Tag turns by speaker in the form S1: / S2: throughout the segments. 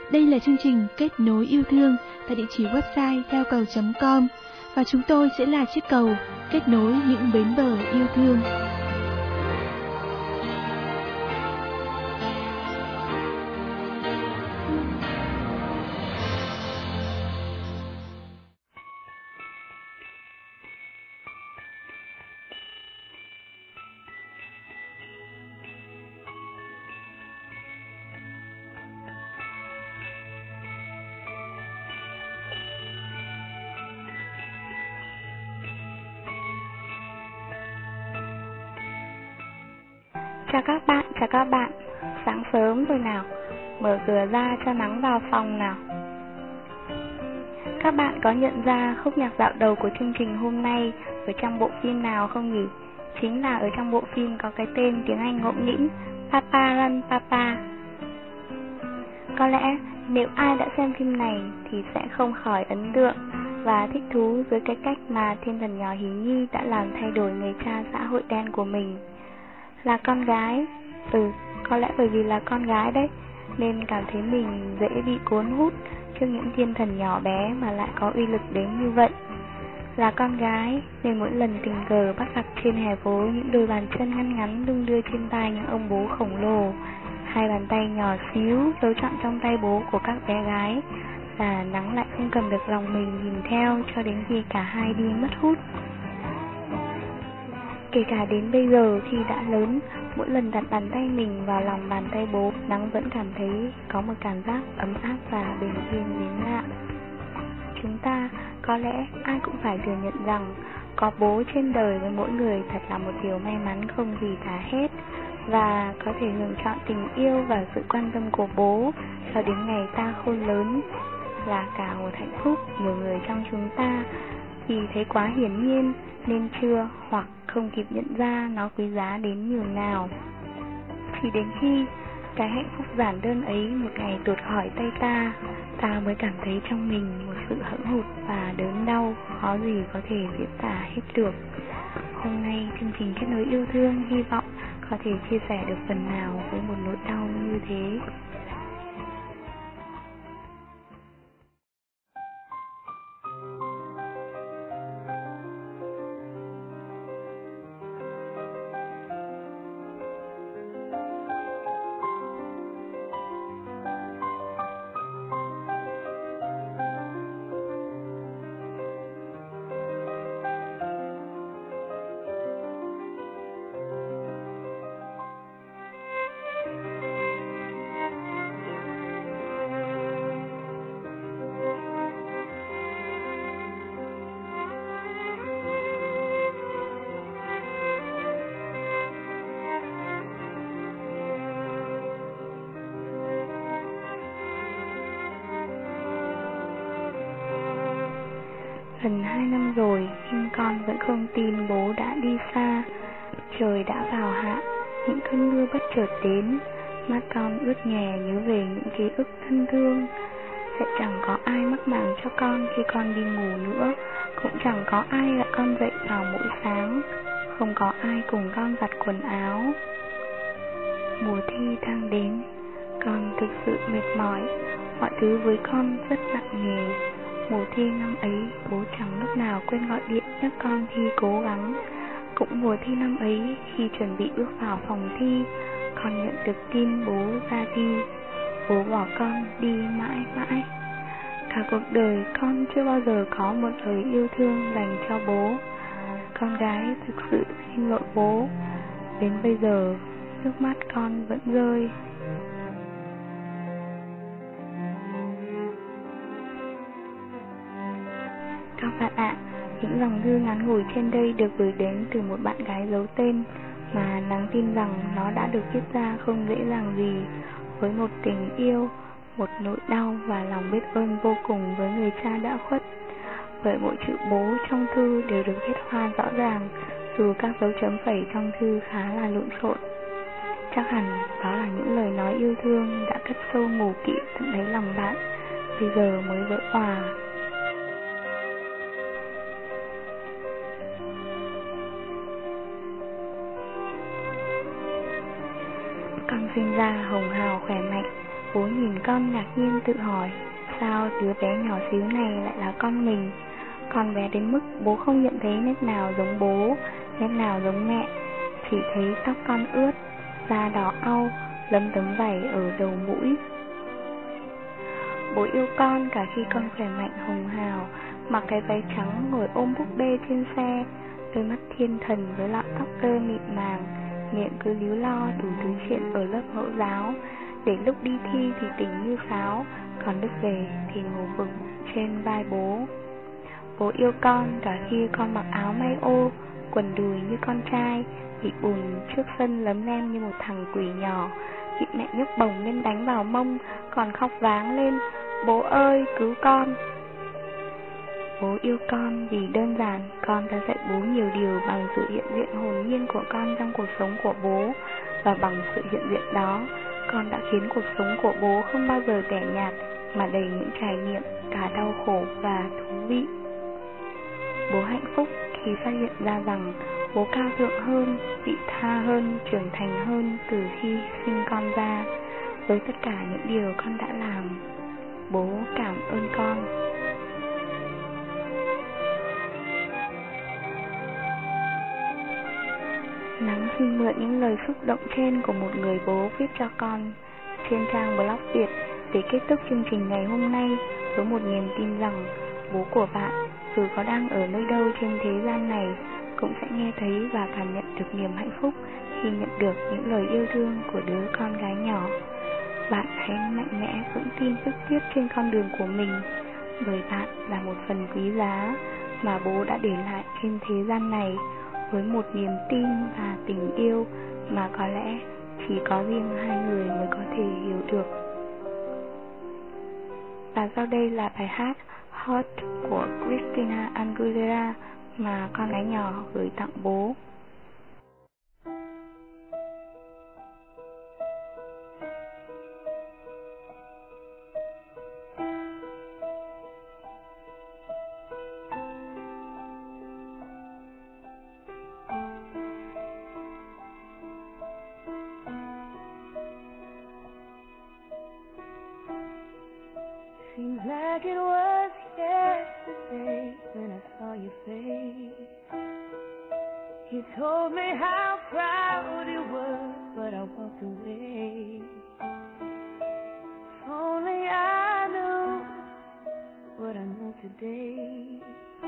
S1: Đây là chương trình Kết nối yêu thương tại địa chỉ website theo cầu.com và chúng tôi sẽ là chiếc cầu kết nối những bến bờ yêu thương.
S2: Chào các bạn, sáng sớm rồi nào, mở cửa ra cho nắng vào phòng nào. Các bạn có nhận ra khúc nhạc dạo đầu của chương trình hôm nay ở trong bộ phim nào không nhỉ? Chính là ở trong bộ phim có cái tên tiếng Anh ngộ nghĩnh Papa Run Papa. Có lẽ nếu ai đã xem phim này thì sẽ không khỏi ấn tượng và thích thú với cái cách mà thiên thần nhỏ Hí Nhi đã làm thay đổi người cha xã hội đen của mình. Là con gái, có lẽ bởi vì là con gái đấy, nên cảm thấy mình dễ bị cuốn hút trước những thiên thần nhỏ bé mà lại có uy lực đến như vậy. Là con gái, nên mỗi lần tình cờ bắt gặp trên hè phố những đôi bàn chân ngắn ngắn đung đưa trên tay những ông bố khổng lồ, hai bàn tay nhỏ xíu giấu trọn trong tay bố của các bé gái, là nắng lại không cầm được lòng mình nhìn theo cho đến khi cả hai đi mất hút. Kể cả đến bây giờ khi đã lớn, mỗi lần đặt bàn tay mình vào lòng bàn tay bố, nắng vẫn cảm thấy có một cảm giác ấm áp và bình yên đến lạ. Chúng ta có lẽ ai cũng phải thừa nhận rằng có bố trên đời với mỗi người thật là một điều may mắn không gì tả hết, và có thể hưởng trọn tình yêu và sự quan tâm của bố cho đến ngày ta khôn lớn là cả một hạnh phúc. Nhiều người trong chúng ta vì thấy quá hiển nhiên nên chưa hoặc không kịp nhận ra nó quý giá đến nhường nào. Chỉ đến khi cái hạnh phúc giản đơn ấy một ngày tuột khỏi tay ta mới cảm thấy trong mình một sự hững hụt và đớn đau khó gì có thể diễn tả hết được. Hôm nay chương trình Kết nối yêu thương hy vọng có thể chia sẻ được phần nào với một nỗi đau như thế. Gần 2 năm rồi, nhưng con vẫn không tin bố đã đi xa. Trời đã vào hạ, những cơn mưa bất chợt đến, mắt con ướt nhè nhớ về những ký ức thân thương. Sẽ chẳng có ai mắc màng cho con khi con đi ngủ nữa, cũng chẳng có ai gọi con dậy vào mỗi sáng, không có ai cùng con giặt quần áo. Mùa thi đang đến, con thực sự mệt mỏi, mọi thứ với con rất nặng nề. Mùa thi năm ấy, bố chẳng lúc nào quên gọi điện nhắc con thi cố gắng. Cũng mùa thi năm ấy, khi chuẩn bị bước vào phòng thi, con nhận được tin bố ra đi. Bố bỏ con đi mãi mãi. Cả cuộc đời con chưa bao giờ có một lời yêu thương dành cho bố. Con gái thực sự xin lỗi bố. Đến bây giờ, nước mắt con vẫn rơi. Các bạn ạ, những dòng thư ngắn ngủi trên đây được gửi đến từ một bạn gái giấu tên, mà Nắng tin rằng nó đã được viết ra không dễ dàng gì, với một tình yêu, một nỗi đau và lòng biết ơn vô cùng với người cha đã khuất. Bởi mỗi chữ bố trong thư đều được viết hoa rõ ràng, dù các dấu chấm phẩy trong thư khá là lộn xộn. Chắc hẳn đó là những lời nói yêu thương đã cất sâu ngủ kỹ tận đáy lòng bạn, bây giờ mới vỡ òa. Con sinh ra hồng hào khỏe mạnh, Bố nhìn con ngạc nhiên tự hỏi, sao đứa bé nhỏ xíu này lại là con mình? Con bé đến mức bố không nhận thấy nét nào giống bố, nét nào giống mẹ. Chỉ thấy tóc con ướt, da đỏ au, lấm tấm vảy ở đầu mũi. Bố yêu con cả khi con khỏe mạnh hồng hào, mặc cái váy trắng ngồi ôm búp bê trên xe, đôi mắt thiên thần với lọn tóc tơ mịn màng, miệng cứ líu lo đủ thứ chuyện ở lớp mẫu giáo, để lúc đi thi thì tỉnh như sáo, còn lúc về thì ngủ vững trên vai bố. Bố yêu con cả khi con mặc áo may ô, quần đùi như con trai, bị bùn trước sân lấm lem như một thằng quỷ nhỏ, bị mẹ nhấc bổng lên đánh vào mông, còn khóc váng lên, bố ơi cứu con. Bố yêu con vì đơn giản con đã dạy bố nhiều điều bằng sự hiện diện hồn nhiên của con trong cuộc sống của bố, và bằng sự hiện diện đó, con đã khiến cuộc sống của bố không bao giờ tẻ nhạt mà đầy những trải nghiệm cả đau khổ và thú vị. Bố hạnh phúc khi phát hiện ra rằng bố cao thượng hơn, vị tha hơn, trưởng thành hơn từ khi sinh con ra, với tất cả những điều con đã làm. Bố cảm ơn con. Nắng xin mượn những lời xúc động trên của một người bố viết cho con trên trang blog Việt để kết thúc chương trình ngày hôm nay với một niềm tin rằng bố của bạn, dù có đang ở nơi đâu trên thế gian này, cũng sẽ nghe thấy và cảm nhận được niềm hạnh phúc khi nhận được những lời yêu thương của đứa con gái nhỏ. Bạn hãy mạnh mẽ vững tin bước tiếp trên con đường của mình, bởi bạn là một phần quý giá mà bố đã để lại trên thế gian này, với một niềm tin và tình yêu mà có lẽ chỉ có riêng hai người mới có thể hiểu được. Và sau đây là bài hát Hot của Christina Aguilera mà con gái nhỏ gửi tặng bố.
S3: Seems like it was yesterday when I saw your face. You told me how proud you were, but I walked away. If only I knew what I know today.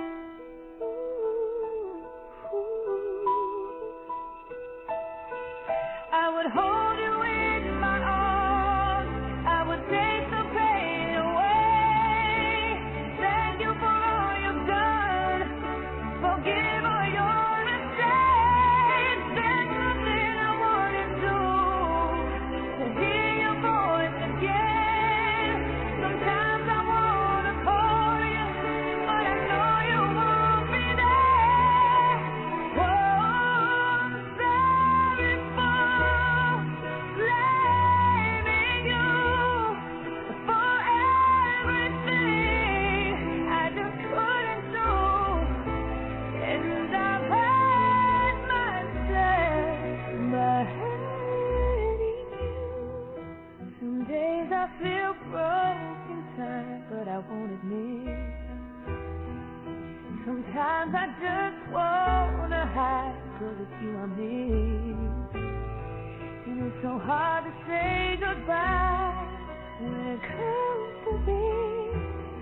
S3: I would hold you in my arms, I would take the pain away. Thank you for all you've done, forgive all your mistakes. There's nothing I wouldn't do to hear your voice again. Sometimes I wanna call you, but I know you won't be there. Oh, I'm sorry for blaming you for everything I just couldn't do, and I've hurt myself by hurting you. Some days I feel broken inside, but I won't admit. Sometimes I just wanna hide, 'cause it's you I miss. And it's so hard to say goodbye when it comes to this.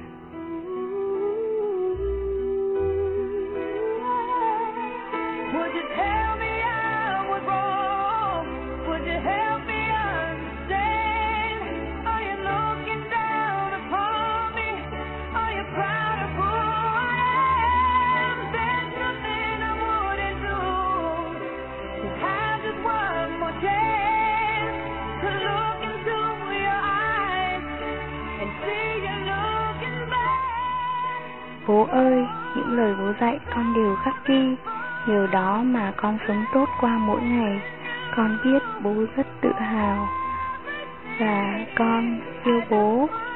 S3: Would you tell me I was wrong? Would you help me understand? Are you looking down upon me? Are you proud of who I am? There's nothing I wouldn't do to have just one more chance to look into your eyes and see you looking back.
S2: Bố ơi, những lời bố dạy con đều khắc ghi, nhờ đó mà con sống tốt qua mỗi ngày. Con biết bố rất tự hào và con yêu bố.